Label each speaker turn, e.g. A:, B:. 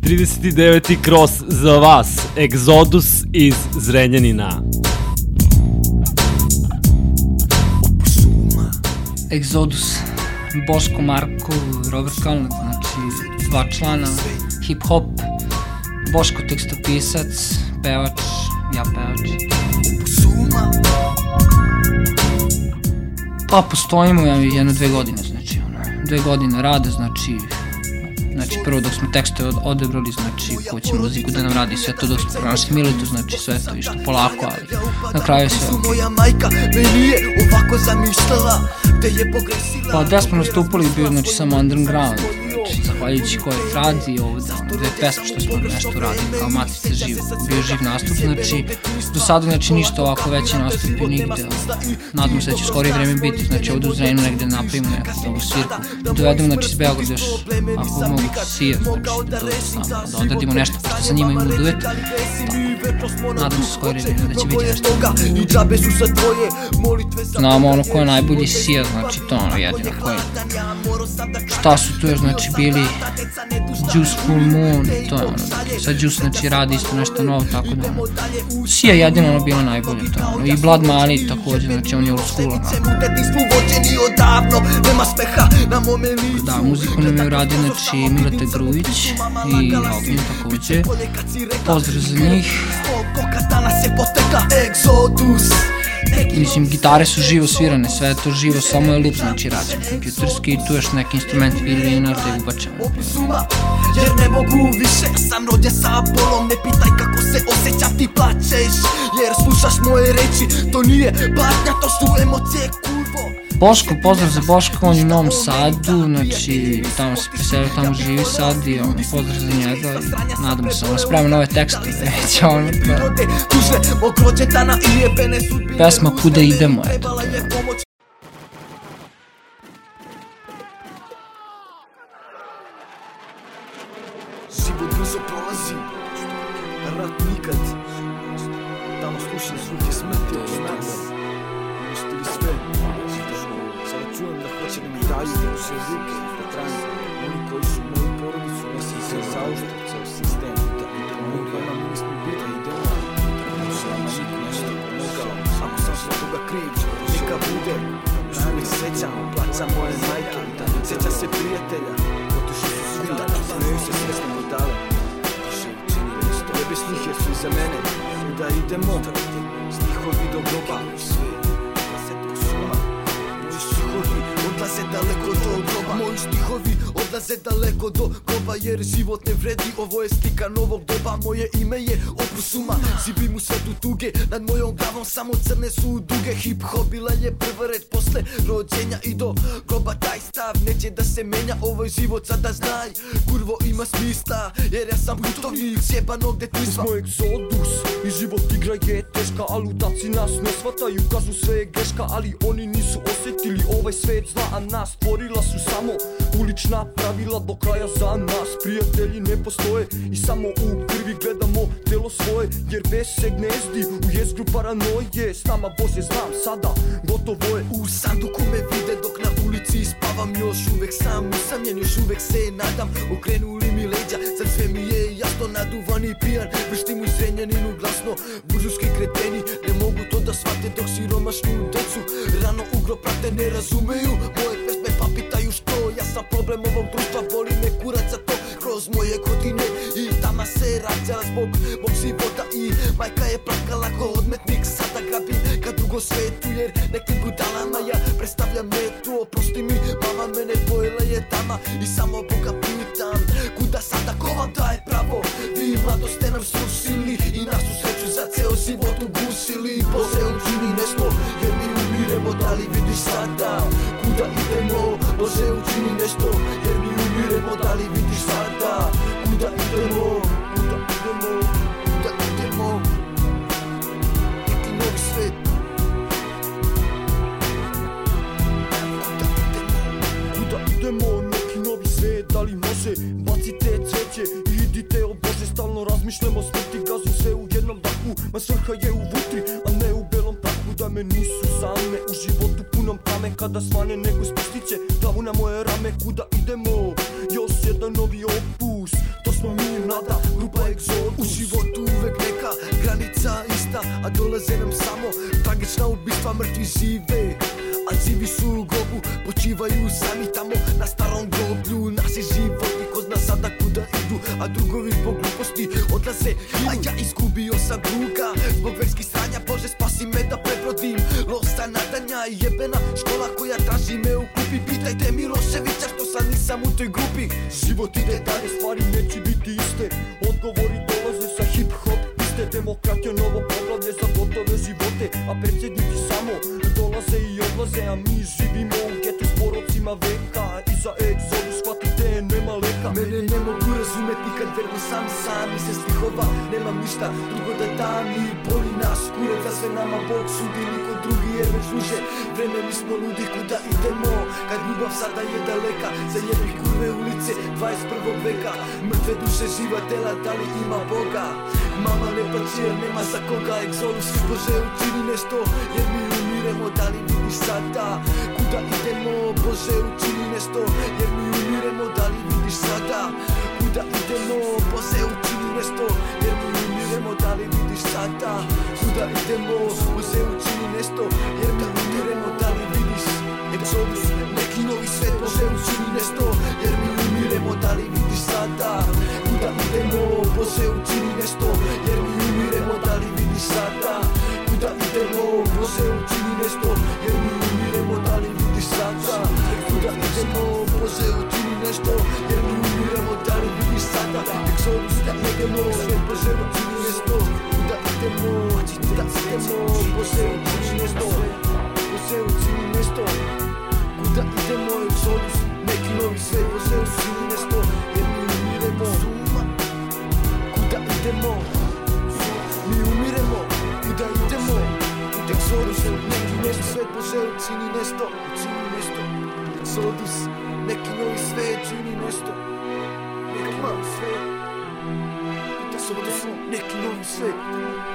A: 39. cross za vas, Egzodus iz Zrenjanina.
B: Egzodus, Boško, Marko, Robert Kalnat, znači dva člana, hip-hop, Boško tekstopisac, pevač, ja pevač. Pa postojimo jedno 2 godine, znači 2 godine rade, znači prvo dok smo tekstove odebrali, znači ko će muziku da nam radi, sve to dok smo pronašli Miletu, znači sve to išlo polako, ali na kraju sve ok. Pa gde smo nastupali bio, znači samo underground, znači zahvaljujući koje radi ovdje, 2 pesme što smo nešto radili kao Matica živ, bio živ nastup, znači do sada znači ništa ovako veće nastupi nigde, nadam se da će u skorije vreme biti, znači ovdje u Zrenjaninu negde napravimo neku svirku, dovedemo znači s Beograda još, ako mogu Sija, znači da dođe s nama, da odradimo nešto, pošto sa njima imamo duet, tako, nadam se u skorije vreme da će biti nešto. Znamo ono ko je najbolji Sija, znači to ono jedino koje, šta su tu još znači bili Juice Full Moon, to je ono, sad Juice znači radi isto nešto novo, tako da ono, Sija jedino ono bilo najbolje, to je ono, i Blood Money također, znači on je old school, onako. Da, muziku nam je uradio, znači Mileta Grujić i Ognjen također, pozdrav za njih. Mislim, gitare su živo svirane, sve je to živo, samo je loop, znači radim kompjuterski i tu još neki instrument ili da je ubačan. Jer ne mogu više, sam rođen sa bolom, ne pitaj kako se osjećam, ti plačeš, jer slušaš moje reči, to nije patnja, to su emocije, kurvo. Boško, pozdrav za Boško, on je u Novom Sadu, znači tamo se preselio, tamo živi sad i pozdrav za njega, nadam se, on spremio nove tekste, već ono, pesma Kuda idemo, eto to je.
C: Život brzo prolazi, rat nikad, tamo slušam zvuke smrti od nas, uništili sve, sada čujem da hoće da mi daju sve zvuke i pretranje, oni koji su moju porodicu nesli se zaušte ceo sistem, oni kojima mi nismo bili idemo, nama niko nešto pomogao, ako sam se toga kriv, neka bude, uvijek sećam, plaća moje majke, seća se prijatelja, otišli su svi, smeju se svjesno budale, bez njih jer su iza mene, da idemo, stihovi do groba, odlaze daleko do groba, moji stihovi odlaze daleko do groba, jer život ne vredi, ovo je slika novog doba, moje ime je Opusuma, živim u svetu tuge, nad mojom glavom samo crne su duge, hip-hop bila je prva reč posle rođenja i do groba, taj stav neće da se menja, ovaj život sada znaj, kurvo ima smisla, jer ja sam putovnik sjebanog detinjstva. Smo Egzodus i život igra je teška, a ludaci nas ne shvataju, kažu sve je greška, ali oni nisu osjetili ovaj svet zla, a nas stvorila su samo ulična pravila do kraja za nas. Prijatelji ne postoje i samo u krvi gledamo telo svoje, jer bez se gnezdi u jezgru paranoje. S nama Bože znam sada, gotovo je. U sanduku me vide dok na ulici spavam, još uvek sam usamljen, još uvek se nadam. Okrenuli mi leđa, sad sve mi je jasno, naduvan i pijan, vrštim u Zrenjaninu glasno. Buržujski kreteni ne mogu to da shvate, dok siromašnu decu rano ugro prate, ne razumeju moje pesme pa pitaju što. Ja sam problem ovog društva, boli me kurac za to kroz moje godine, i tama se rađala zbog mog života i majka je plakala ko odmetnik. Sada grabim ka drugo svetu, jer nekim budalama ja predstavljam metu. Oprosti mi mama, mene pojela je tama i samo Boga pitam, kuda sada, ko vam daje pravo? Vi mlado ste nam srušili i našu sreću za ceo život ugusili. Bože učini nešto jer mi umiremo, da li vidiš sada kuda idemo? Bože učini nešto jer mi umiremo, da li vidiš sada kuda idemo? Kuda idemo? Kuda idemo? Neki novi svet. Kuda idemo? Neki novi svet, da li može? Bacite cveće i idite, o Bože, stalno razmišljamo smrti, gazim sve u jednom dahu, ma svrha je u vutri, a ne u belom prahu, da me nisu same u životu punom tame, kada svane nego spustiće glavu na moje rame. Kuda idemo? Još jedan novi opus, to smo mi mlada grupa Exodus. U životu uvek neka granica ista, a dolaze nam samo tragična ubistva, mrtvi žive, a živi su u grobu, počivaju sami tamo na starom groblju. Naši životi ko zna sada kuda idu, a drugovi zbog gluposti odlaze hinu. A ja izgubio sam druga zbog verskih stranja, Bože spasi me da prebrodim loša nadanja. I jebena škola koja traži me u klupi, pitajte Miloševića što sad nisam u toj grupi. Život ide dalje, stvari neće biti iste, odgovori dolaze sa hip hop piste. Demokratija novo poglavlje za gotove živote, a predsjednici samo dolaze i odlaze. A mi živimo u getu s porocima veka, i za Exodus shvatite nema leka. Mene ne mogu razumeti kad verno sam iz stihova nemam ništa drugo da dam. I boli nas kurac da sve nama Bog sudi, niko drugi jer već duže vreme mi smo ludi. Kuda idemo kad ljubav sada je daleka, za jednih kurve ulice 21. veka. Mrtve duše, živa tela, da li ima Boga? Mama ne plaći jer nema za koga. Exodus, Bože učini nešto jer mi umiremo, da li vidiš sada? Kuda idemo, Bože učini nešto jer mi umiremo, da li vidiš sada? Kuda idemo, Bože učini nešto jer mi umiremo, da li vidiš sada? Kuda idemo, Bože učini nešto jer mi umiremo, da li vidiš? Exodus, neki novi svet, Bože učini nešto jer mi umiremo, da li vidiš sada? Kuda idemo, Bože učini nešto jer mi umiremo, da li vidiš sada? Kuda idemo, Bože učini nešto jer mi umiremo, da li vidiš sada? Kuda idemo, Bože učini nešto jer mi umiremo, da li vidiš sada? Exodus, idemo, sve Bože učini nešto. Kuda idemo, Bože učini nešto, Bože učini nešto. Kuda idemo, Exodus, neki novi svet, Bože učini nešto jer mi umiremo. Kuda idemo, mi umiremo, kuda idemo? Exodus, neki novi svet, Bože učini nešto, Exodus, neki novi svet, čini nešto, neki novi svet. Exodus, neki novi svet.